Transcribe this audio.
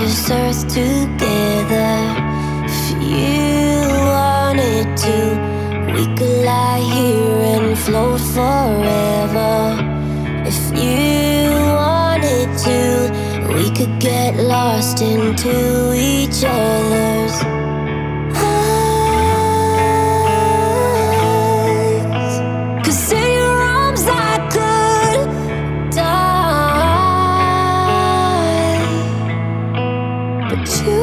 this earth together. If you wanted to, we could lie here and float forever. If you wanted to, we could get lost into each other's eyes. 'Cause in your arms I could die, but you